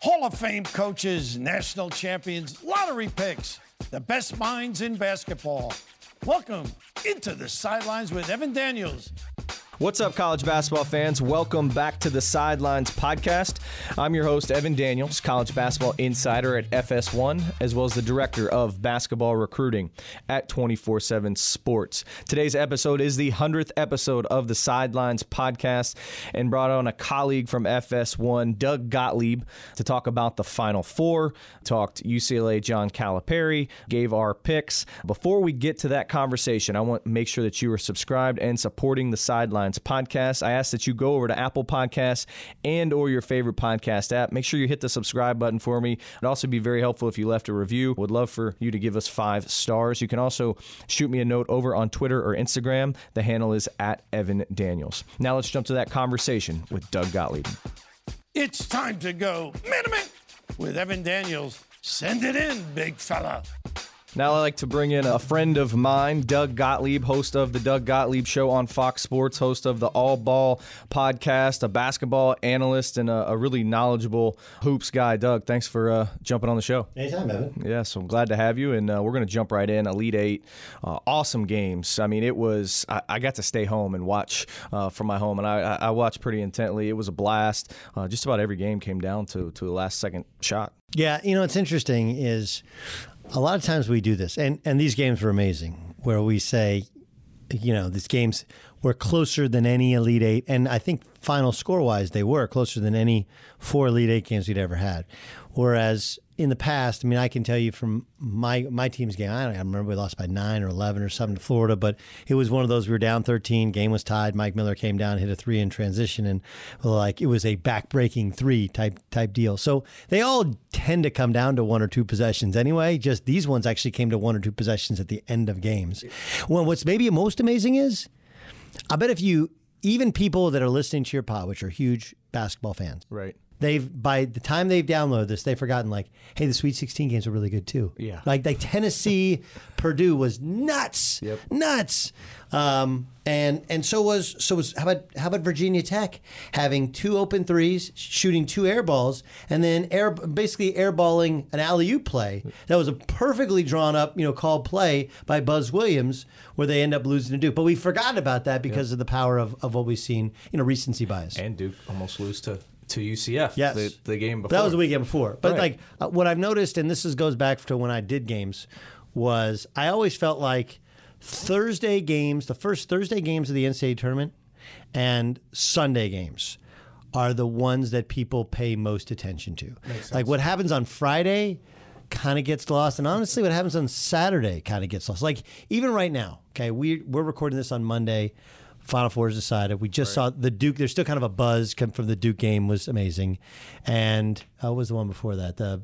Hall of Fame coaches, national champions, lottery picks, the best minds in basketball. Welcome into the Sidelines with Evan Daniels. What's up, college basketball fans? Welcome back to the Sidelines podcast. I'm your host, Evan Daniels, college basketball insider at FS1, as well as the director of basketball recruiting at 24/7 Sports. Today's episode is the 100th episode of the Sidelines podcast, and brought on a colleague from FS1, Doug Gottlieb, to talk about the Final Four, talked UCLA John Calipari, gave our picks. Before we get to that conversation, I want to make sure that you are subscribed and supporting the Sidelines podcast. I ask that you go over to Apple Podcasts and or your favorite podcast app. Make sure you hit the subscribe button for me. It'd also be very helpful if you left a review. Would love for you to give us 5 stars. You can also shoot me a note over on Twitter or Instagram. The handle is at Evan Daniels. Now let's jump to that conversation with Doug Gottlieb. It's time to go minute with Evan Daniels. Send it in, big fella. Now I'd like to bring in a friend of mine, Doug Gottlieb, host of the Doug Gottlieb Show on Fox Sports, host of the All Ball podcast, a basketball analyst, and a really knowledgeable hoops guy. Doug, thanks for jumping on the show. Anytime, Evan. Yeah, so I'm glad to have you, and we're going to jump right in. Elite Eight, awesome games. I mean, it was, I got to stay home and watch from my home, and I watched pretty intently. It was a blast. Just about every game came down to the last second shot. Yeah, you know, what's interesting is a lot of times we do this, and these games were amazing, where we say, you know, these games were closer than any Elite Eight, and I think final score-wise, they were closer than any 4 Elite Eight games we'd ever had. Whereas in the past, I mean, I can tell you from my team's game, I remember we lost by 9 or 11 or something to Florida, but it was one of those, we were down 13, game was tied, Mike Miller came down, hit a 3 in transition, and like it was a back-breaking 3 type deal. So they all tend to come down to 1 or 2 possessions anyway. Just these ones actually came to 1 or 2 possessions at the end of games. Well, what's maybe most amazing is, I bet even people that are listening to your pod, which are huge basketball fans, right? By the time they've downloaded this, they've forgotten, like, hey, the Sweet 16 games are really good too. Yeah. Like Tennessee, Purdue was nuts. Yep. Nuts. And so was how about Virginia Tech having 2 open threes, shooting 2 air balls, and then basically airballing an alley-oop play that was a perfectly drawn up, called play by Buzz Williams, where they end up losing to Duke. But we forgot about that because of the power of what we've seen, recency bias. And Duke almost lose to UCF, yes. the game before. That was the weekend before. But right. What I've noticed, and this goes back to when I did games, was I always felt like Thursday games, the first Thursday games of the NCAA tournament and Sunday games are the ones that people pay most attention to. Like what happens on Friday kind of gets lost, and honestly what happens on Saturday kind of gets lost. Like even right now, okay, we're recording this on Monday. Final Four is decided. We just saw the Duke. There's still kind of a buzz from the Duke game, was amazing. And what was the one before that? The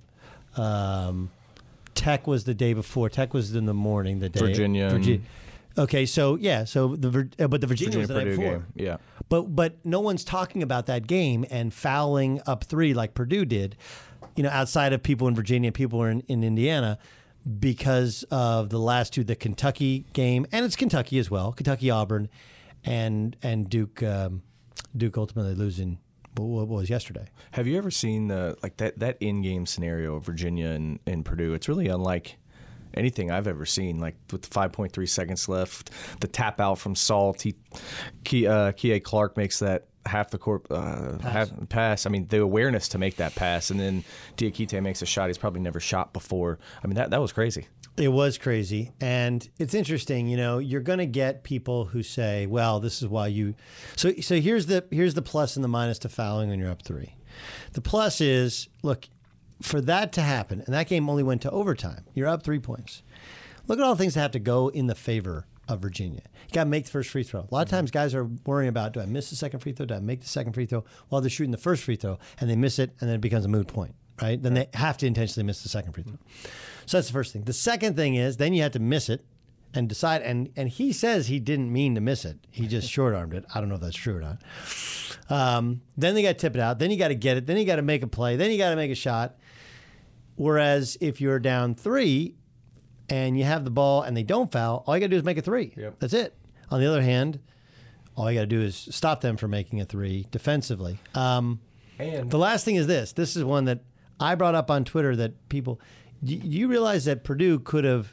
Tech was the day before. Tech was in the morning. The day Virginia. Okay, so yeah, but the Virginia was the night Purdue before. game. Yeah. But no one's talking about that game and fouling up 3 like Purdue did. Outside of people in Virginia, people in Indiana, because of the last 2, the Kentucky game, and it's Kentucky as well, Kentucky Auburn. And Duke ultimately losing what was yesterday. Have you ever seen that in-game scenario of Virginia and Purdue? It's really unlike anything I've ever seen. Like with 5.3 seconds left, the tap out from Saul, Kie Clark makes that half the court pass. I mean, the awareness to make that pass, and then Diakite makes a shot he's probably never shot before. I mean, that was crazy. It was crazy. And it's interesting, you're going to get people who say, well, this is why you... So here's the plus and the minus to fouling when you're up 3. The plus is, look, for that to happen, and that game only went to overtime, you're up 3 points. Look at all the things that have to go in the favor of Virginia. You got to make the first free throw. A lot of times guys are worrying about, do I miss the second free throw? Do I make the second free throw? While they're shooting the first free throw, and they miss it, and then it becomes a moot point. Right? Then they have to intentionally miss the second free throw. So that's the first thing. The second thing is then you have to miss it and decide. And he says he didn't mean to miss it. He just short-armed it. I don't know if that's true or not. Then they got to tip it out. Then you got to get it. Then you got to make a play. Then you got to make a shot. Whereas if you're down 3 and you have the ball and they don't foul, all you got to do is make a 3. Yep. That's it. On the other hand, all you got to do is stop them from making a 3 defensively. And the last thing is this. This is one that I brought up on Twitter that people, do you realize that Purdue could have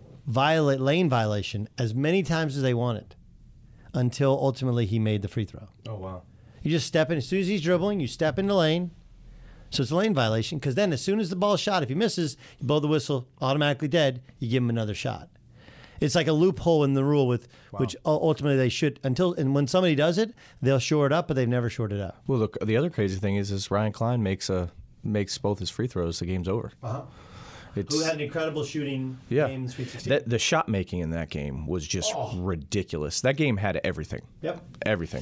lane violation as many times as they wanted until ultimately he made the free throw. Oh, wow. You just step in. As soon as he's dribbling, you step in the lane. So it's a lane violation because then as soon as the ball's shot, if he misses, you blow the whistle, automatically dead, you give him another shot. It's like a loophole in the rule which ultimately they should and when somebody does it, they'll shore it up, but they've never shored it up. Well, look, the other crazy thing is Ryan Klein makes both his free throws, the game's over. Uh-huh. Who had an incredible shooting game in Sweet 16. The shot making in that game was just ridiculous. That game had everything. Yep. Everything.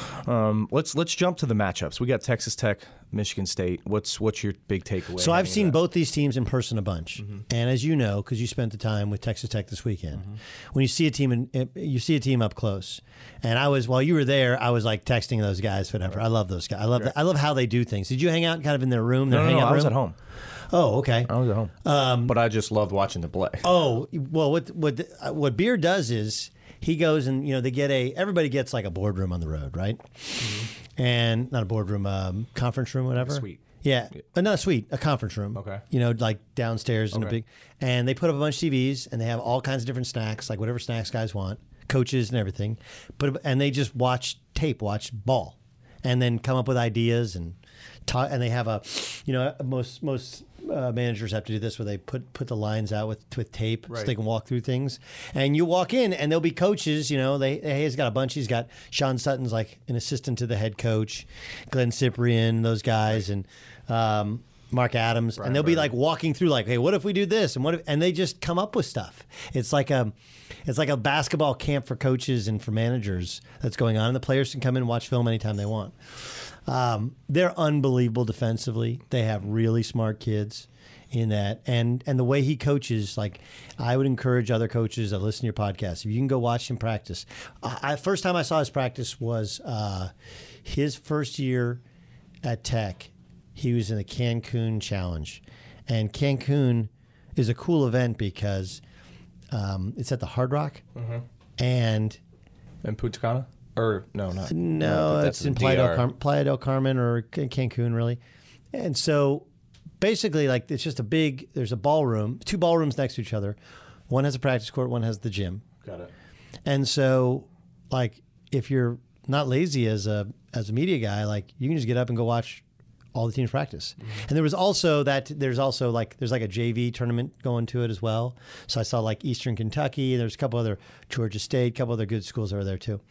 Let's jump to the matchups. We got Texas Tech, Michigan State. What's your big takeaway? So I've seen both these teams in person a bunch, and as you know, because you spent the time with Texas Tech this weekend, when you see a team up close, and while you were there, I was like texting those guys, whatever. I love those guys. I love how they do things. Did you hang out kind of in their room? No, I was at home. Oh, okay. I was at home. But I just loved watching the play. Oh, well, what Beard does is he goes and everybody gets like a boardroom on the road, right? Mm-hmm. And not a boardroom, conference room, whatever. A suite. Yeah, not a suite, a conference room. Okay. Like downstairs in a big, and they put up a bunch of TVs and they have all kinds of different snacks, like whatever snacks guys want, coaches and everything. And they just watch ball, and then come up with ideas and talk. And they have most managers have to do this where they put the lines out with tape so they can walk through things. And you walk in and there'll be coaches, he's got a bunch. He's got Sean Sutton's like an assistant to the head coach, Glenn Cyprian, those guys, and Mark Adams. And they'll be like walking through like, hey, what if we do this? And they just come up with stuff. It's like a basketball camp for coaches and for managers that's going on. And the players can come in and watch film anytime they want. They're unbelievable defensively. They have really smart kids in that. And the way he coaches, like I would encourage other coaches that listen to your podcast, if you can go watch him practice. First time I saw his practice was his first year at Tech. He was in the Cancun Challenge. And Cancun is a cool event because it's at the Hard Rock. Mm-hmm. And Punta Cana? Or no, not. No, it's in Playa del Carmen or Cancun, really. And so basically, like, it's just there's a ballroom, two ballrooms next to each other. One has a practice court, one has the gym. Got it. And so, like, if you're not lazy as a media guy, like, you can just get up and go watch all the teams practice. Mm-hmm. And there's like a JV tournament going to it as well. So I saw like Eastern Kentucky. There's a couple other, Georgia State, a couple other good schools over there too.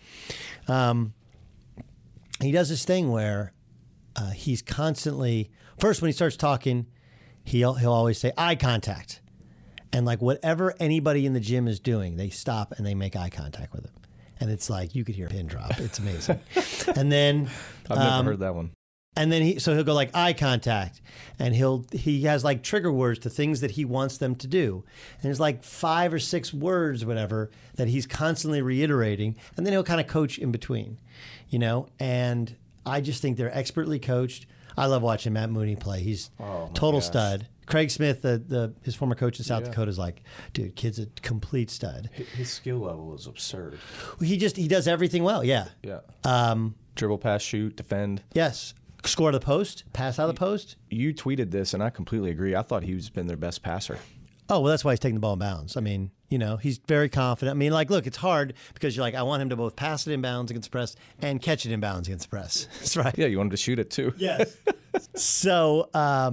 He does this thing where he's constantly, first when he starts talking, he'll always say eye contact. And like whatever anybody in the gym is doing, they stop and they make eye contact with him. And it's like, you could hear a pin drop. It's amazing. And then I've never heard that one. And then he'll go like eye contact, and he has like trigger words to things that he wants them to do. And there's like 5 or 6 words, whatever, that he's constantly reiterating, and then he'll kind of coach in between, And I just think they're expertly coached. I love watching Matt Mooney play. He's total stud. Craig Smith, his former coach in South Dakota, is like, dude, kid's a complete stud. His skill level is absurd. He does everything well. Yeah. Yeah. Dribble, pass, shoot, defend. Yes. Score to the post, pass out of the post. You tweeted this, and I completely agree. I thought he's been their best passer. Oh, well, that's why he's taking the ball in bounds. I mean, he's very confident. I mean, like, look, it's hard because you're like, I want him to both pass it in bounds against the press and catch it in bounds against the press. That's right. Yeah, you want him to shoot it too. Yes. So,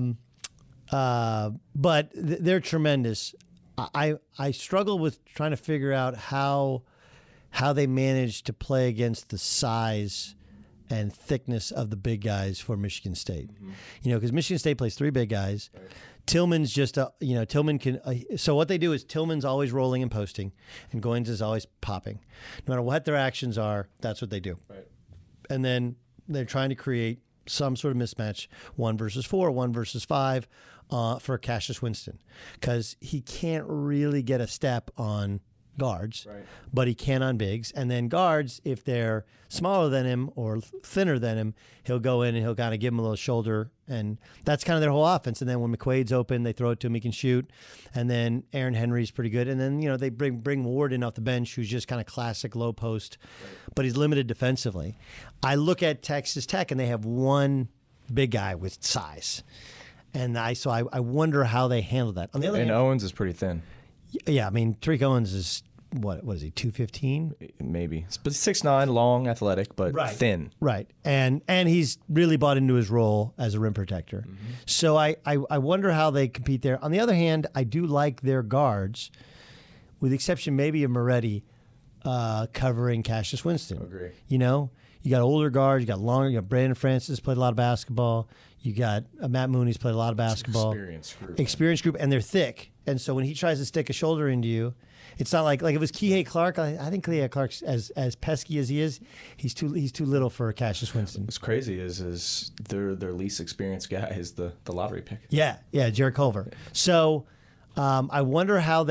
but they're tremendous. I struggle with trying to figure out how they manage to play against the size and thickness of the big guys for Michigan State. Mm-hmm. Because Michigan State plays 3 big guys. Right. Tillman's just Tillman can. So what they do is Tillman's always rolling and posting, and Goins is always popping. No matter what their actions are, that's what they do. Right. And then they're trying to create some sort of mismatch, 1 versus 4, 1 versus 5, for Cassius Winston, because he can't really get a step on guards, right, but he can on bigs. And then guards, if they're smaller than him or thinner than him, he'll go in and he'll kind of give him a little shoulder. And that's kind of their whole offense. And then when McQuaid's open, they throw it to him, he can shoot. And then Aaron Henry's pretty good. And then, they bring Ward in off the bench, who's just kind of classic low post, right, but he's limited defensively. I look at Texas Tech, and they have one big guy with size. And I wonder how they handle that. On the other And hand, Owens is pretty thin. yeah, I mean, Tariq Owens is what is he, 215? Maybe. But 6'9", long, athletic, but thin. Right. And he's really bought into his role as a rim protector. Mm-hmm. So I wonder how they compete there. On the other hand, I do like their guards, with the exception maybe of Moretti covering Cassius Winston. Agree. You know, you got older guards, you got longer, you got Brandon Francis played a lot of basketball. You got Matt Mooney's played a lot of basketball. Experienced group, and they're thick. And so when he tries to stick a shoulder into you, it's not like if it was Kihei Clark. I think Kihei Clark's as pesky as he is, he's too little for Cassius Winston. What's crazy is their least experienced guy is the lottery pick. Yeah, Jarrett Culver. So I wonder how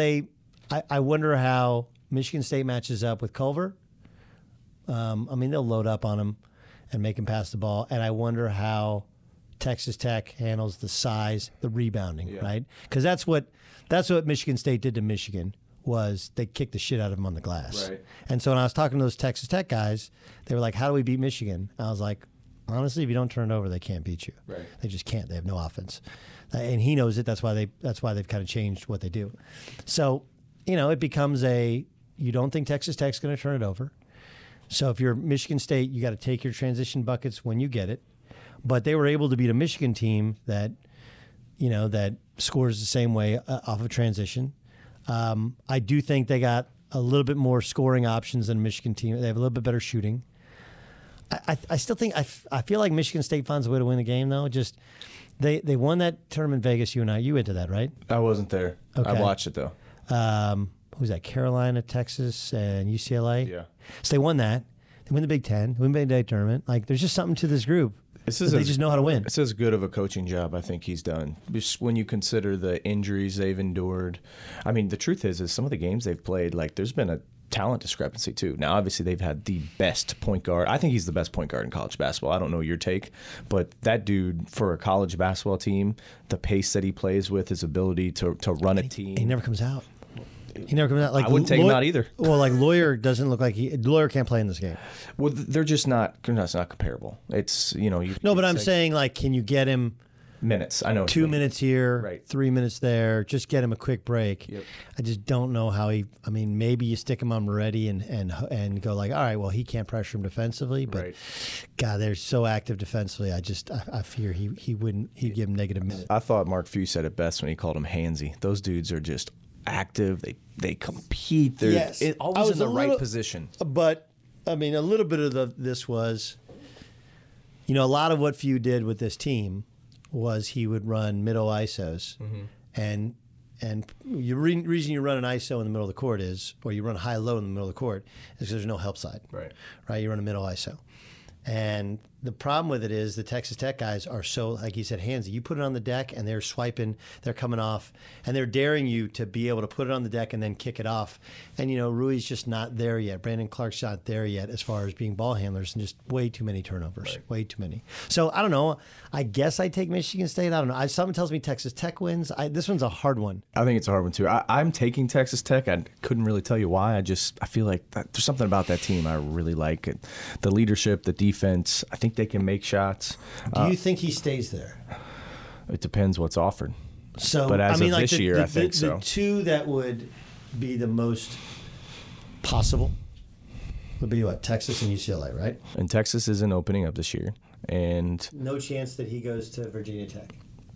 Michigan State matches up with Culver. I mean, they'll load up on him and make him pass the ball, and I wonder how Texas Tech handles the size, the rebounding, right? Because that's what Michigan State did to Michigan. Was they kicked the shit out of him on the glass. Right. And so when I was talking to those Texas Tech guys, they were like, how do we beat Michigan? And I was like, honestly, if you don't turn it over, they can't beat you. Right. They just can't. They have no offense. And he knows it. That's why they've kind of changed what they do. So, it becomes you don't think Texas Tech's going to turn it over. So if you're Michigan State, you got to take your transition buckets when you get it. But they were able to beat a Michigan team that scores the same way off of transition. I do think they got a little bit more scoring options than a Michigan team. They have a little bit better shooting. I still think I feel like Michigan State finds a way to win the game though. Just they won that tournament in Vegas. You went to that, right? I wasn't there. Okay. I watched it though. Who's that? Carolina, Texas, and UCLA. Yeah. So they won that. They win the Big Ten. They win the Big Ten tournament. Like there's just something to this group. They just know how to win. It's as good of a coaching job I think he's done. Just when you consider the injuries they've endured. I mean, the truth is some of the games they've played, like there's been a talent discrepancy too. Now, obviously, they've had the best point guard. I think he's the best point guard in college basketball. I don't know your take, but that dude, for a college basketball team, the pace that he plays with, his ability to run a team. He never comes out. He never comes out. Like I wouldn't take him out either. Well, like Lawyer doesn't look like Lawyer can't play in this game. Well, they're just not. It's not comparable. It's No, but I'm saying like, can you get him minutes? I know 2 minutes here, right. 3 minutes there. Just get him a quick break. Yep. I just don't know how he. I mean, maybe you stick him on Moretti and go like, all right, well, he can't pressure him defensively, but right. God, they're so active defensively. I fear he wouldn't. He'd give him negative minutes. I thought Mark Few said it best when he called him handsy. Those dudes are just active. They compete. They're always in the right position. But I mean, a little bit of this was, a lot of what Few did with this team was he would run middle ISOs, and the reason you run an ISO in the middle of the court or you run high low in the middle of the court is because there's no help side. Right. You run a middle ISO, and the problem with it is the Texas Tech guys are so, like you said, handsy. You put it on the deck and they're swiping, they're coming off, and they're daring you to be able to put it on the deck and then kick it off. And, Rui's just not there yet. Brandon Clark's not there yet as far as being ball handlers, and just way too many turnovers. Right. Way too many. So, I don't know. I guess I take Michigan State. I don't know. Something tells me Texas Tech wins. This one's a hard one. I think it's a hard one, too. I'm taking Texas Tech. I couldn't really tell you why. I feel like there's something about that team I really like. The leadership, the defense. I think they can make shots. Do you think he stays there? It depends what's offered. So, but as of like this year, I think so. The two that would be the most possible would be what? Texas and UCLA, right? And Texas isn't opening up this year, and no chance that he goes to Virginia Tech.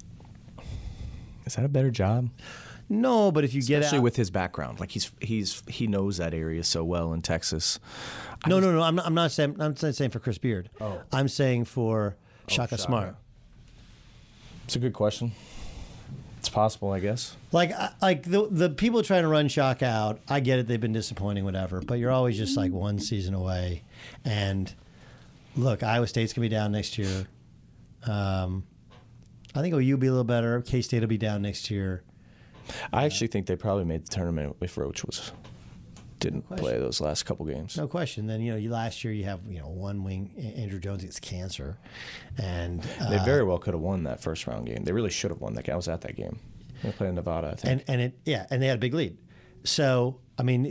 Is that a better job? No, but if you get especially with his background, like he knows that area so well in Texas. No. I'm not saying for Chris Beard. Oh. I'm saying for Shaka Smart. It's a good question. It's possible, I guess. Like the people trying to run Shaka out, I get it. They've been disappointing, whatever. But you're always just like one season away. And look, Iowa State's gonna be down next year. I think OU will be a little better. K-State will be down next year. I actually think they probably made the tournament if Roach didn't play those last couple games. No question. Then last year you have one wing Andrew Jones gets cancer, and they very well could have won that first round game. They really should have won that game. I was at that game. They played in Nevada, I think. And they had a big lead. So I mean,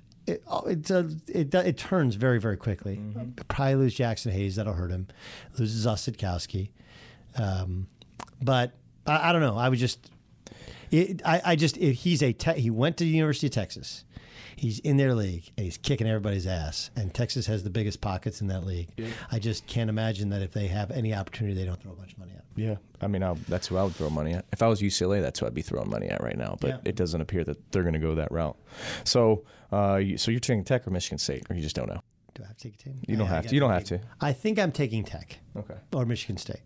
it turns very, very quickly. Mm-hmm. Probably lose Jackson Hayes, that'll hurt him. Loses Ossetkowski, but I don't know. I would just. He went to the University of Texas. He's in their league, and he's kicking everybody's ass. And Texas has the biggest pockets in that league. Yeah. I just can't imagine that if they have any opportunity, they don't throw a bunch of money at. Yeah, I mean, that's who I would throw money at. If I was UCLA, that's who I'd be throwing money at right now. But it doesn't appear that they're going to go that route. So, so you're taking Tech or Michigan State, or you just don't know? Do I have to take a team? You don't have to. You don't have to. I think I'm taking Tech. Okay. Or Michigan State.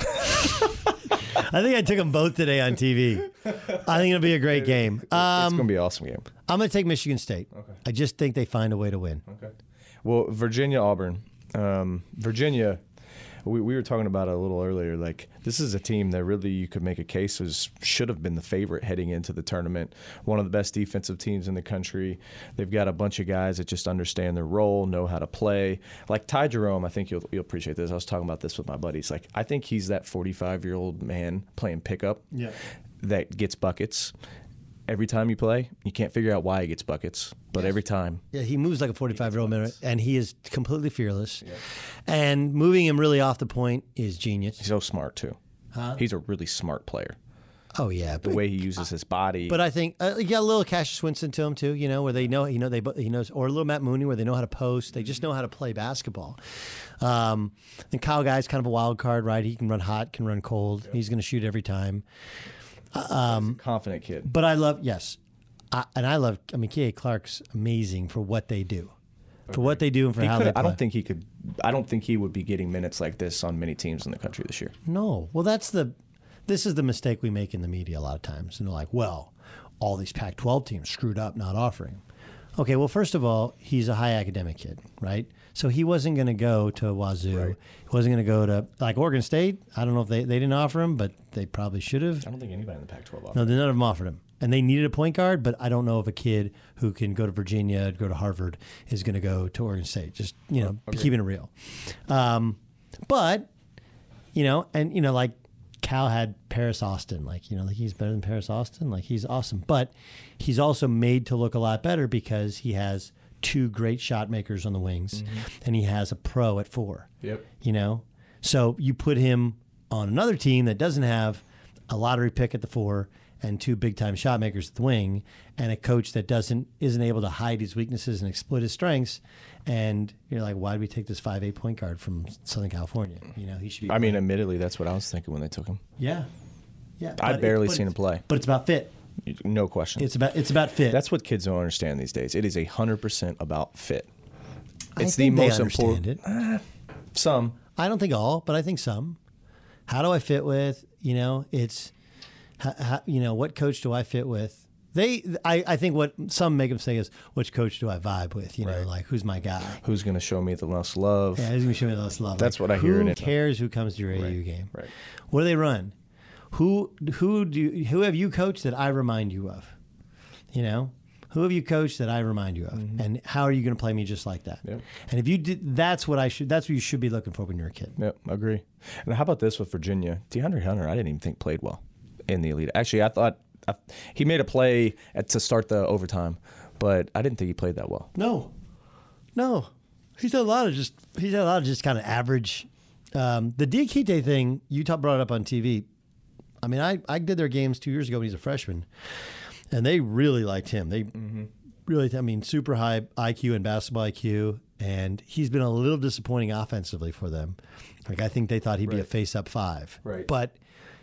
I think I took them both today on TV. I think it'll be a great game. It's going to be an awesome game. I'm going to take Michigan State. Okay. I just think they find a way to win. Okay. Well, Virginia, Auburn. Virginia, we were talking about it a little earlier. Like, this is a team that really you could make a case should have been the favorite heading into the tournament. One of the best defensive teams in the country. They've got a bunch of guys that just understand their role, know how to play. Like Ty Jerome, I think you'll appreciate this. I was talking about this with my buddies. Like, I think he's that 45-year-old man playing pickup that gets buckets. Every time you play, you can't figure out why he gets buckets, but every time. Yeah, he moves like a 45-year-old man, and he is completely fearless. Yeah. And moving him really off the point is genius. He's so smart, too. Huh? He's a really smart player. Oh, yeah. The way he uses his body. But I think you got a little Cassius Winston to him, too, where they know, he knows, or a little Matt Mooney where they know how to post. They just know how to play basketball. And Kyle Guy's kind of a wild card, right? He can run hot, can run cold. Yeah. He's going to shoot every time. He's a confident kid. But I love, K.A. Clark's amazing for what they do. For what they do and for how they play. I don't think he would be getting minutes like this on many teams in the country this year. No. Well, this is the mistake we make in the media a lot of times. And they're like, well, all these Pac-12 teams screwed up not offering him. Okay, well, first of all, he's a high academic kid, right? So he wasn't going to go to Wazoo. Right. He wasn't going to go to, like, Oregon State. I don't know if they didn't offer him, but they probably should have. I don't think anybody in the Pac-12 offered him. No, none of them offered him. And they needed a point guard, but I don't know if a kid who can go to Virginia, go to Harvard, is going to go to Oregon State. Just, keeping it real. But, like Cal had Paris Austin. Like he's better than Paris Austin. Like, he's awesome. But he's also made to look a lot better because he has two great shot makers on the wings, and he has a pro at 4. Yep. So you put him on another team that doesn't have a lottery pick at the 4 and 2 big-time shot makers at the wing, and a coach that isn't able to hide his weaknesses and exploit his strengths. And you're like, why did we take this 5'8" point guard from Southern California? He should be. I mean, admittedly, that's what I was thinking when they took him. Yeah. I've barely seen him play. But it's about fit. No question. It's about fit. That's what kids don't understand these days. It is 100% about fit. It's the most important. Some. I don't think all, but I think some. How do I fit with? It's. What coach do I fit with? I think what some make them say is, which coach do I vibe with? Like, who's my guy? Who's going to show me the most love? Yeah, who's going to show me the most love? That's what I hear. Who cares who comes to your AU game? Right. What do they run? Who have you coached that I remind you of? Who have you coached that I remind you of? Mm-hmm. And how are you going to play me just like that? Yep. And if you did, that's what you should be looking for when you're a kid. Yep, I agree. And how about this with Virginia? DeAndre Hunter, I didn't even think played well in the Elite. Actually, I thought he made a play to start the overtime, but I didn't think he played that well. No. He's had a lot of just kind of average. The Diakite thing, Utah brought it up on TV. I mean, I did their games 2 years ago when he was a freshman, and they really liked him. They really, super high IQ and basketball IQ, and he's been a little disappointing offensively for them. Like, I think they thought he'd be a face-up 5. Right. But,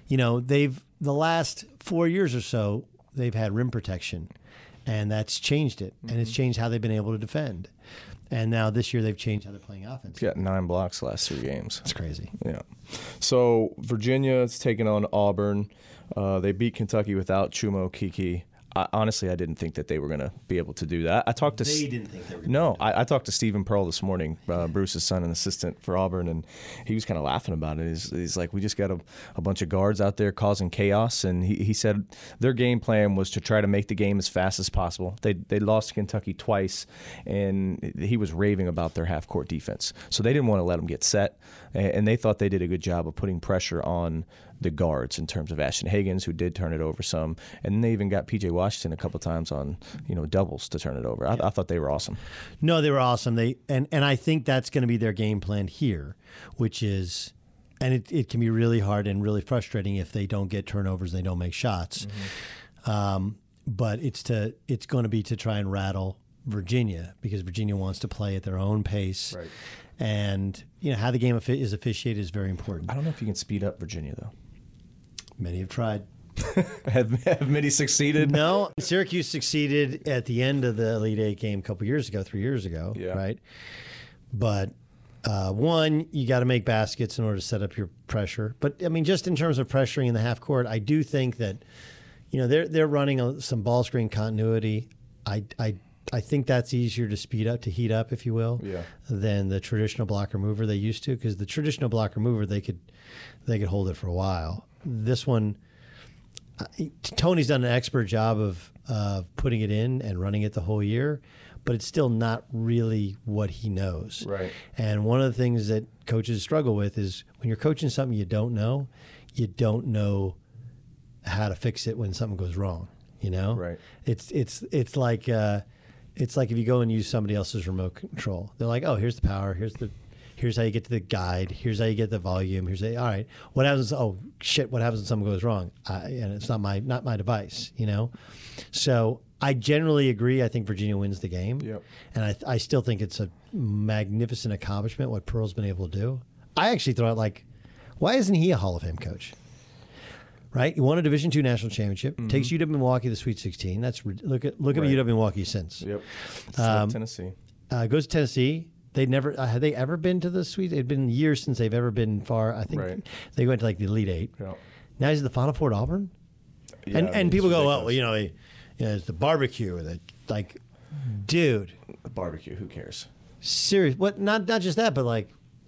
the last 4 years or so, they've had rim protection, and that's changed it, and it's changed how they've been able to defend. And now this year they've changed how they're playing offense. He's got 9 blocks the last 3 games. That's crazy. Yeah. So Virginia is taking on Auburn. They beat Kentucky without Chuma Okeke. Honestly, I didn't think that they were going to be able to do that. They didn't think they were going to No, I talked to Stephen Pearl this morning, Bruce's son and assistant for Auburn, and he was kind of laughing about it. He's like, we just got a bunch of guards out there causing chaos, and he said their game plan was to try to make the game as fast as possible. They lost to Kentucky twice, and he was raving about their half-court defense. So they didn't want to let them get set, and they thought they did a good job of putting pressure on the guards in terms of Ashton Higgins, who did turn it over some, and then they even got P.J. Washington a couple times on doubles to turn it over. I thought they were awesome. No, they were awesome. And I think that's going to be their game plan here, which is And it can be really hard and really frustrating if they don't get turnovers, they don't make shots. But it's going to be to try and rattle Virginia, because Virginia wants to play at their own pace. Right. And how the game is officiated is very important. I don't know if you can speed up Virginia, though. Many have tried. have many succeeded? No. Syracuse succeeded at the end of the Elite Eight game a couple years ago, 3 years ago, right? But one, you got to make baskets in order to set up your pressure. But, I mean, just in terms of pressuring in the half court, I do think that, they're running some ball screen continuity. I think that's easier to speed up, to heat up, if you will, than the traditional blocker mover they used to. Because the traditional blocker mover, they could hold it for a while. This one, Tony's done an expert job of putting it in and running it the whole year, but it's still not really what he knows. Right. And one of the things that coaches struggle with is when you're coaching something you don't know how to fix it when something goes wrong. Right. It's like if you go and use somebody else's remote control. They're like, oh, here's the power, here's how you get to the guide, here's how you get the volume, all right, what happens? Oh shit, what happens when something goes wrong? And it's not my device, So I generally agree. I think Virginia wins the game. Yep. And I still think it's a magnificent accomplishment what Pearl's been able to do. I actually thought, why isn't he a Hall of Fame coach? Right, he won a Division II national championship. Takes UW Milwaukee to the Sweet 16. Look at UW Milwaukee since. Yep. Tennessee. Goes to Tennessee. They never had they ever been to the Sweet. It'd been years since they've ever been far. I think they went to the Elite Eight. Yep. Now he's at the Final Four at Auburn. Yeah, and people go, well, it's the barbecue. Dude, The barbecue. Who cares? serious. What? Not just that, but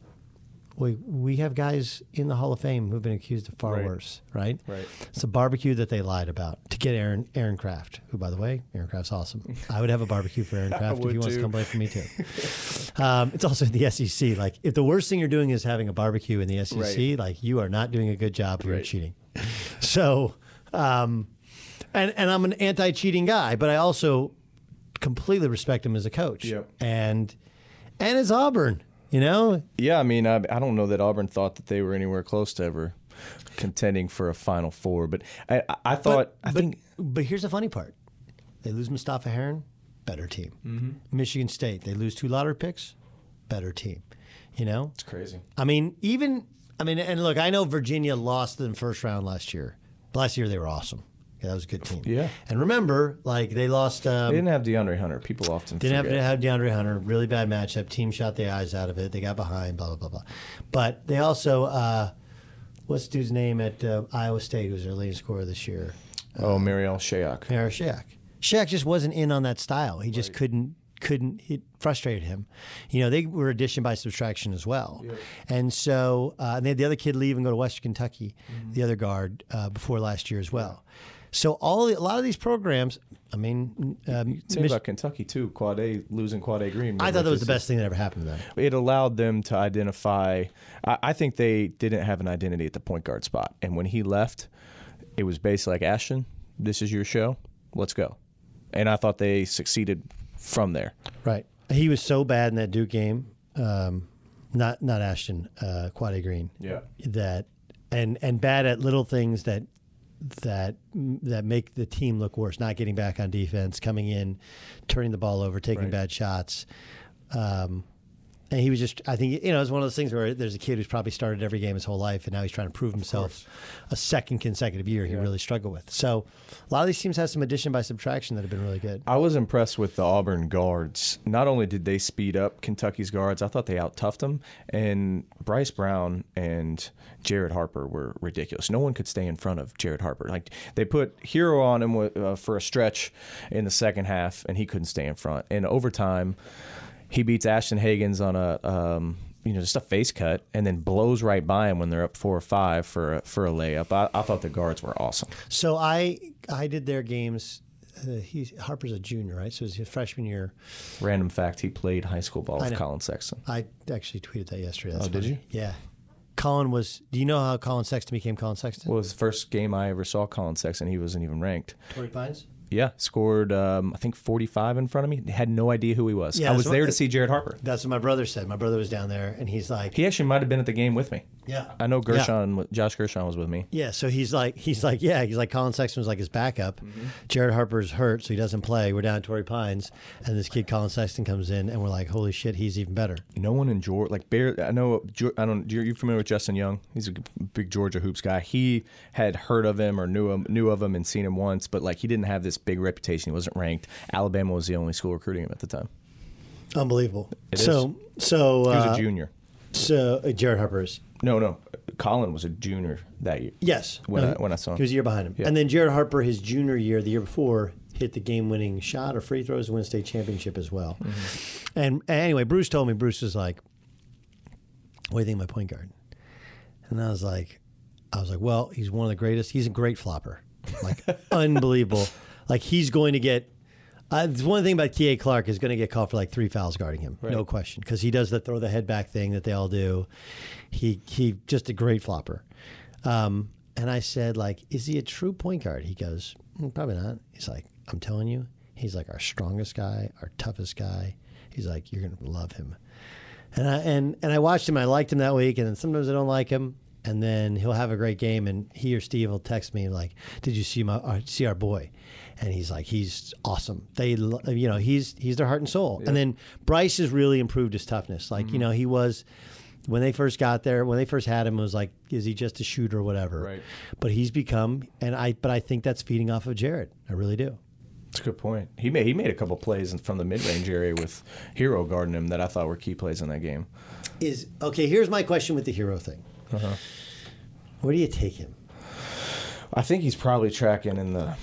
we have guys in the Hall of Fame who've been accused of far worse, right? Right. It's a barbecue that they lied about to get Aaron Kraft, who, by the way, Aaron Kraft's awesome. I would have a barbecue for Aaron Kraft if he wants to come play for me too. It's also in the SEC. If the worst thing you're doing is having a barbecue in the SEC, you are not doing a good job. You're cheating. So, and I'm an anti-cheating guy, but I also completely respect him as a coach. Yep. And as Auburn. Yeah, I mean, I don't know that Auburn thought that they were anywhere close to ever contending for a Final Four, but I thought. But here's the funny part: they lose Mustafa Heron, better team. Mm-hmm. Michigan State, they lose 2 lottery picks, better team. It's crazy. And look, I know Virginia lost in the first round last year. But last year they were awesome. That was a good team. Yeah. And remember, they lost. They didn't have DeAndre Hunter. People often didn't forget. have DeAndre Hunter. Really bad matchup. Team shot the eyes out of it. They got behind. Blah blah blah blah. But they also, what's the dude's name at Iowa State? Who was their leading scorer this year? Mariel Shayok. Mariel Shayok. Shayok just wasn't in on that style. He just couldn't. It frustrated him. They were addition by subtraction as well. Yep. And so they had the other kid leave and go to Western Kentucky, the other guard, before last year as well. So a lot of these programs, Say about Kentucky too. Losing Quad A Green. I thought that was the best thing that ever happened to them. It allowed them to identify. I think they didn't have an identity at the point guard spot, and when he left, it was basically like, Ashton, this is your show. Let's go. And I thought they succeeded from there. Right. He was so bad in that Duke game. Not Ashton, Quad A Green. Yeah. That and bad at little things that make the team look worse, not getting back on defense, coming in, turning the ball over, taking bad shots. And he was just, I think, it's one of those things where there's a kid who's probably started every game his whole life, and now he's trying to prove himself a second consecutive year he really struggled with. So a lot of these teams have some addition by subtraction that have been really good. I was impressed with the Auburn guards. Not only did they speed up Kentucky's guards, I thought they out-toughed them. And Bryce Brown and Jared Harper were ridiculous. No one could stay in front of Jared Harper. They put Hero on him for a stretch in the second half, and he couldn't stay in front. In overtime, he beats Ashton Hagans on just a face cut, and then blows right by him when they're up 4 or 5 for a layup. I thought the guards were awesome. So I did their games. Harper's a junior, right? So it was his freshman year. Random fact: he played high school ball with Colin Sexton. I actually tweeted that yesterday. That's funny. Did you? Yeah. Colin was. Do you know how Colin Sexton became Colin Sexton? Well, it was the first game I ever saw Colin Sexton. He wasn't even ranked. Torrey Pines. Yeah, scored, I think, 45 in front of me. Had no idea who he was. Yeah, I was there to see Jared Harper. That's what my brother said. My brother was down there, and he's like... He actually might have been at the game with me. Yeah. I know Josh Gershon was with me. Yeah, so he's like Colin Sexton was like his backup. Jared Harper's hurt, so he doesn't play. We're down at Torrey Pines, and this kid Colin Sexton comes in, and we're like, holy shit, he's even better. No one in Georgia, like I don't. You're familiar with Justin Young? He's a big Georgia hoops guy. He had heard of him or knew of him and seen him once, but like he didn't have this big reputation. He wasn't ranked. Alabama was the only school recruiting him at the time. Unbelievable. So he was a junior. So Jared Harper's. No. Colin was a junior that year. Yes. When I saw him. He was a year behind him. Yeah. And then Jared Harper, his junior year, the year before, hit the game-winning shot or free throws to win state championship as well. And anyway, Bruce told me, Bruce was like, what do you think of my point guard? And I was like, well, he's one of the greatest. He's a great flopper. Like, unbelievable. Like, he's going to get... one thing about Kihei Clark is going to get called for like 3 fouls guarding him, right. No question, because he does the throw the head back thing that they all do. He just a great flopper. And I said, like, is he a true point guard? He goes, probably not. He's like, I'm telling you, he's like our strongest guy, our toughest guy. He's like, you're going to love him. And I watched him. I liked him that week, and then sometimes I don't like him. And then he'll have a great game, and he or Steve will text me like, "Did you see our boy?" And he's like, "He's awesome." He's their heart and soul. Yeah. And then Bryce has really improved his toughness. Like he was when they first got there, when they first had him, it was like, is he just a shooter or whatever? Right. But he's become, but I think that's feeding off of Jared. I really do. That's a good point. He made a couple plays from the mid-range area with Hero guarding him that I thought were key plays in that game. Here's my question with the Hero thing. Where do you take him? I think he's probably tracking in the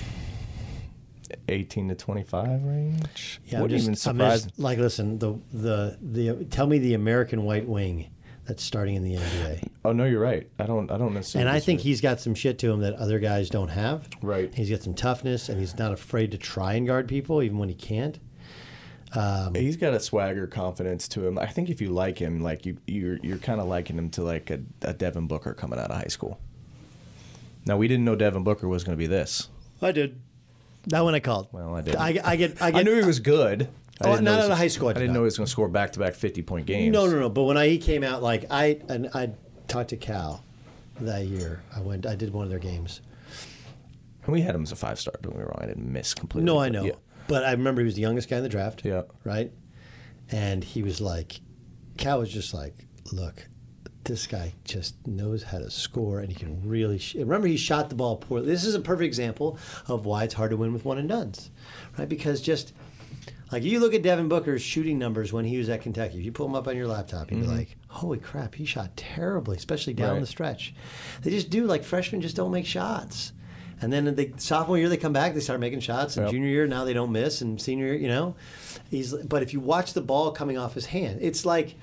18 to 25 range. Yeah, wouldn't even surprise. Like, listen, the tell me the American white wing that's starting in the NBA. Oh no, you're right. I don't necessarily. And I think he's got some shit to him that other guys don't have. Right. He's got some toughness, and he's not afraid to try and guard people, even when he can't. He's got a swagger, confidence to him. I think if you like him, like you're kind of liking him to like a Devin Booker coming out of high school. Now we didn't know Devin Booker was going to be this. I did. Not when I called. Well, I did. I knew he was good. Not out of high school. I didn't know he was going to score back-to-back 50-point games. No. But when he came out, like I talked to Cal that year. I did one of their games. And we had him as a 5-star. Don't get me wrong. I didn't miss completely. No, I know. Yeah. But I remember he was the youngest guy in the draft. Yeah. Right? And he was like, Cal was just like, look, this guy just knows how to score, and he can really remember he shot the ball poorly. This is a perfect example of why it's hard to win with one and dones, right? Because just like you look at Devin Booker's shooting numbers when he was at Kentucky, if you pull them up on your laptop, you'd be like, holy crap, he shot terribly, especially down the stretch. They just do, like freshmen just don't make shots. And then sophomore year they come back, they start making shots. And junior year now they don't miss. And senior year, but if you watch the ball coming off his hand, it's like,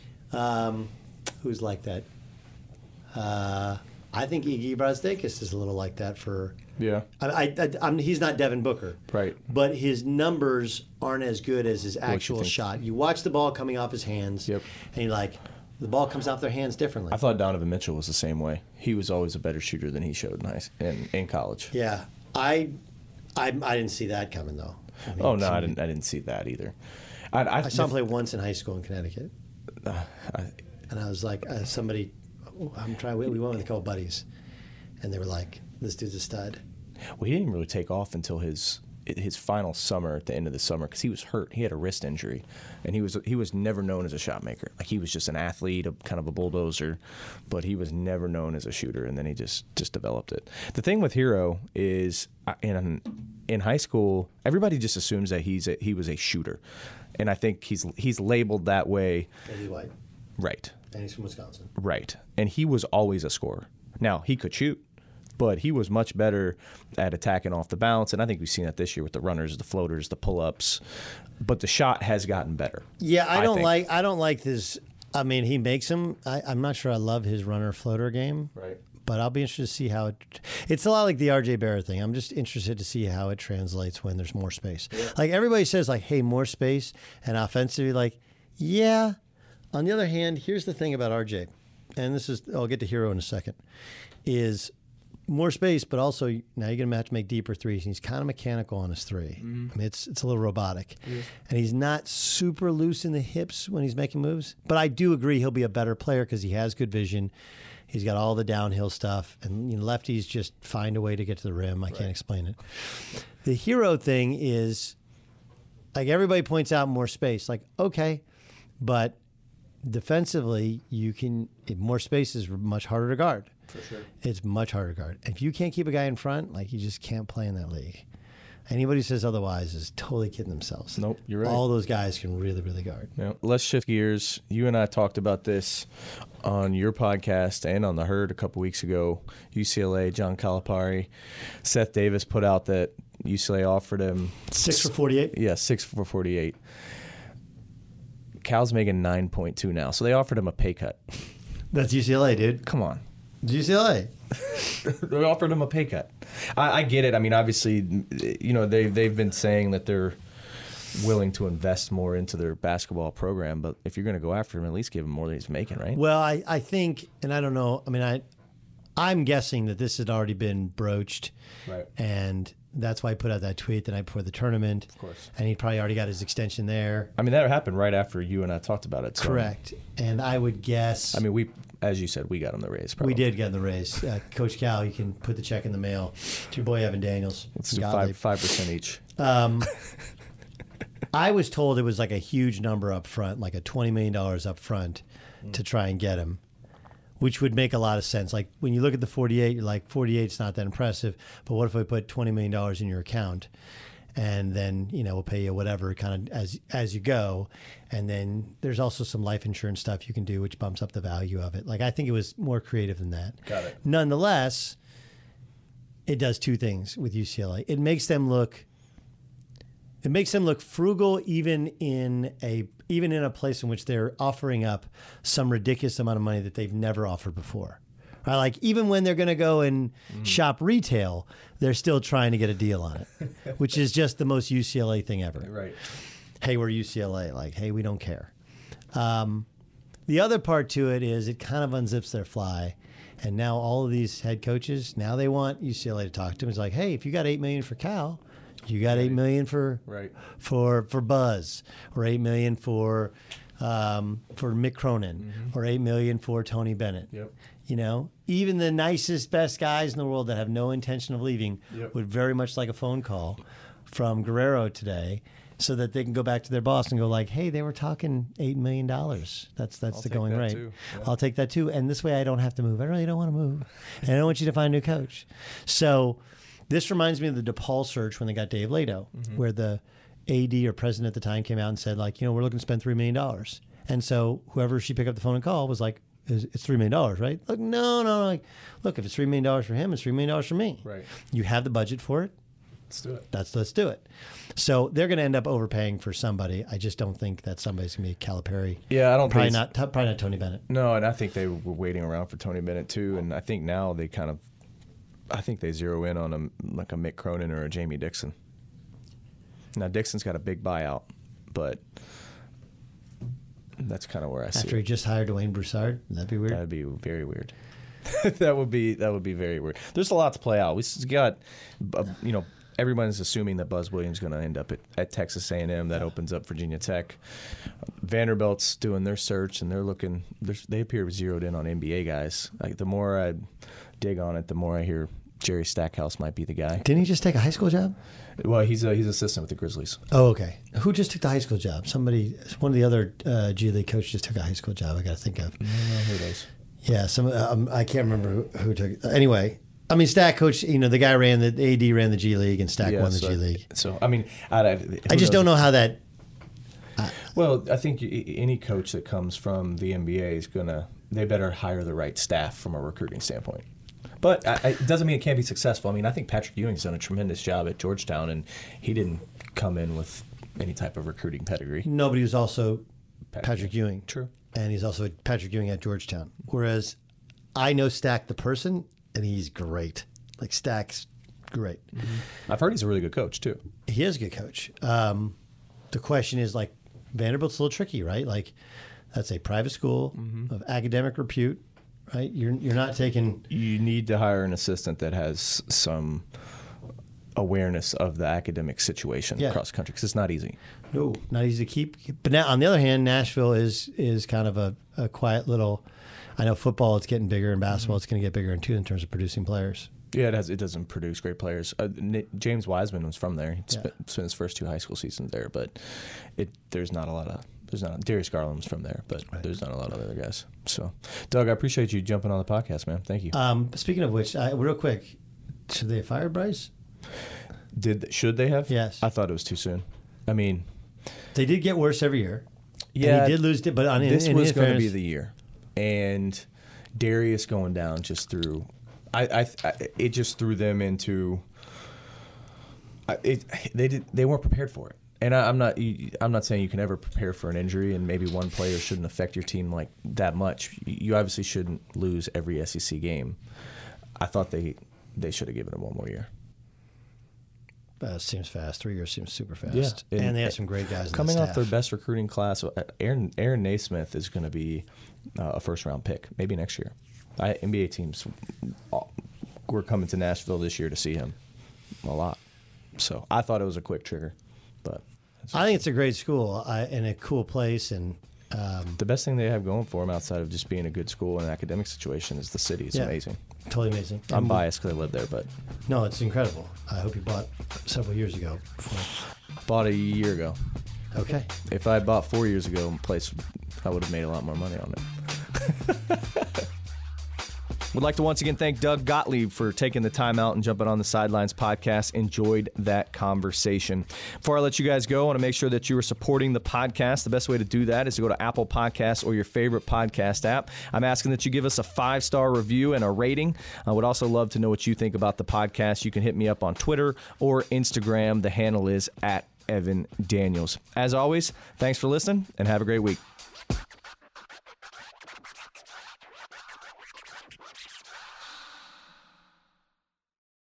who's like that? I think Iggy Brazdeikis is a little like that for. Yeah. He's not Devin Booker. Right. But his numbers aren't as good as his actual shot. You watch the ball coming off his hands. Yep. And you're like, the ball comes off their hands differently. I thought Donovan Mitchell was the same way. He was always a better shooter than he showed in college. Yeah. I didn't see that coming, thoh. I didn't see that either. I saw him play once in high school in Connecticut. And I was like, we went with a couple buddies, and they were like, this dude's a stud. Well, he didn't really take off until his final summer, at the end of the summer, because he was hurt. He had a wrist injury, and he was never known as a shot maker. Like, he was just an athlete, kind of a bulldozer, but he was never known as a shooter, and then he just developed it. The thing with Hero is, in high school, everybody just assumes that he was a shooter, and I think he's labeled that way. Eddie White. Right. And he's from Wisconsin. Right. And he was always a scorer. Now, he could shoot, but he was much better at attacking off the bounce, and I think we've seen that this year with the runners, the floaters, the pull-ups. But the shot has gotten better. Yeah, I don't like this. I mean, he makes them. I'm not sure I love his runner floater game. Right. But I'll be interested to see how it's a lot like the RJ Barrett thing. I'm just interested to see how it translates when there's more space. Yeah. Like, everybody says, like, hey, more space, and offensively, like, yeah. On the other hand, here's the thing about RJ, and I'll get to Hero in a second, is more space, but also now you're going to have to make deeper threes. And he's kind of mechanical on his three. I mean, it's a little robotic. And he's not super loose in the hips when he's making moves. But I do agree he'll be a better player because he has good vision. He's got all the downhill stuff. And lefties just find a way to get to the rim. I can't explain it. The hero thing is, like, everybody points out more space. Like, okay, but defensively, more space is much harder to guard. For sure. It's much harder to guard. If you can't keep a guy in front, like, you just can't play in that league. Anybody who says otherwise is totally kidding themselves. Nope, you're right. All those guys can really, really guard. Yeah. Let's shift gears. You and I talked about this on your podcast and on The Herd a couple weeks ago. UCLA, John Calipari, Seth Davis put out that UCLA offered him 6 for 48? Yeah, 6 for 48. Cal's making 9.2 now, so they offered him a pay cut. That's UCLA, dude. Come on. It's UCLA. They offered him a pay cut. I get it. I mean, obviously, they've been saying that they're willing to invest more into their basketball program, but if you're going to go after him, at least give him more than he's making, right? Well, I think, and I don't know, I mean, I'm guessing that this had already been broached. Right. And that's why I put out that tweet the night before the tournament. Of course. And he probably already got his extension there. I mean, that happened right after you and I talked about it. So. Correct. And I would guess. I mean, as you said, we got him the raise. Probably. We did get the raise. Coach Cal, you can put the check in the mail to your boy Evan Daniels. It's 5% each. I was told it was like a huge number up front, like a $20 million up front to try and get him, which would make a lot of sense. Like, when you look at the 48, you're like, 48's not that impressive, but what if I put $20 million in your account? And then, we'll pay you whatever kind of as you go. And then there's also some life insurance stuff you can do, which bumps up the value of it. Like, I think it was more creative than that. Got it. Nonetheless, it does two things with UCLA. It makes them look frugal even in a place in which they're offering up some ridiculous amount of money that they've never offered before. Right? Like, even when they're going to go and shop retail, they're still trying to get a deal on it, which is just the most UCLA thing ever. Right. Hey, we're UCLA. Like, hey, we don't care. The other part to it is it kind of unzips their fly. And now all of these head coaches, now they want UCLA to talk to them. It's like, hey, if you got $8 million for Cal, you got $8 million for Buzz, or $8 million for Mick Cronin, or $8 million for Tony Bennett. Yep. Even the nicest, best guys in the world that have no intention of leaving would very much like a phone call from Guerrero today, so that they can go back to their boss and go like, hey, they were talking $8 million. That's the going rate. Yeah. I'll take that too. And this way I don't have to move. I really don't want to move. And I don't want you to find a new coach. So this reminds me of the DePaul search when they got Dave Lato, where the AD or president at the time came out and said, like, we're looking to spend $3 million. And so whoever she picked up the phone and called was like, it's $3 million, right? Like, no. Like, look, if it's $3 million for him, it's $3 million for me. Right. You have the budget for it. Let's do it. Let's do it. So they're going to end up overpaying for somebody. I just don't think that somebody's going to be Calipari. Yeah, I don't probably think probably not Tony Bennett. No, and I think they were waiting around for Tony Bennett too. And I think now they they zero in on a Mick Cronin or a Jamie Dixon. Now Dixon's got a big buyout, but that's kind of where I see it. After he just hired Dwayne Broussard, that'd be weird. That'd be very weird. that would be very weird. There's a lot to play out. We got, everyone's assuming that Buzz Williams is going to end up at Texas A&M. That opens up Virginia Tech. Vanderbilt's doing their search, and they appear zeroed in on NBA guys. Like, the more I dig on it, the more I hear Jerry Stackhouse might be the guy. Didn't he just take a high school job? Well, he's assistant with the Grizzlies. Oh, okay. Who just took the high school job? One of the other G League coaches just took a high school job. I got to think of. I don't know who it is. Yeah, I can't remember who took it. Anyway, I mean, Stack coach, the guy AD ran the G League, and Stack won the G League. So, I mean, I just don't know how that. Well, I think any coach that comes from the NBA is they better hire the right staff from a recruiting standpoint. But it doesn't mean it can't be successful. I mean, I think Patrick Ewing's done a tremendous job at Georgetown, and he didn't come in with any type of recruiting pedigree. Nobody was also Patrick Ewing. True. And he's also Patrick Ewing at Georgetown. Whereas I know Stack the person, and he's great. Like, Stack's great. Mm-hmm. I've heard he's a really good coach, too. He is a good coach. The question is, like, Vanderbilt's a little tricky, right? Like, that's a private school of academic repute, right? You're not taking. You need to hire an assistant that has some awareness of the academic situation across the country, because it's not easy. No, not easy to keep. But now, on the other hand, Nashville is kind of a quiet little. I know football, it's getting bigger, and basketball, it's going to get bigger too in terms of producing players. Yeah, it doesn't produce great players. James Wiseman was from there. He spent his first 2 high school seasons there, but there's not a lot of. Darius Garland's from there, but there's not a lot of other guys. So, Doug, I appreciate you jumping on the podcast, man. Thank you. Speaking of which, real quick, should they have fired Bryce? Should they have? Yes. I thought it was too soon. I mean, they did get worse every year. Yeah, and he did lose it, but this was going to be the year, and Darius going down just threw. It just threw them into. They weren't prepared for it. And I'm not saying you can ever prepare for an injury, and maybe one player shouldn't affect your team like that much. You obviously shouldn't lose every SEC game. I thought they should have given him one more year. Seems fast. 3 years seems super fast. Yeah, and they have some great guys coming in the off their best recruiting class. Aaron Naismith is going to be a first-round pick, maybe next year. NBA teams were coming to Nashville this year to see him a lot. So I thought it was a quick trigger. But I think it's a great school and a cool place. And the best thing they have going for them outside of just being a good school and an academic situation is the city. It's amazing. Totally amazing. I'm biased because I live there, but no, it's incredible. I hope you bought several years ago. Bought a year ago. Okay. If I had bought 4 years ago, place I would have made a lot more money on it. Would like to once again thank Doug Gottlieb for taking the time out and jumping on the Sidelines podcast. Enjoyed that conversation. Before I let you guys go, I want to make sure that you are supporting the podcast. The best way to do that is to go to Apple Podcasts or your favorite podcast app. I'm asking that you give us a 5-star review and a rating. I would also love to know what you think about the podcast. You can hit me up on Twitter or Instagram. The handle is @EvanDaniels. As always, thanks for listening and have a great week.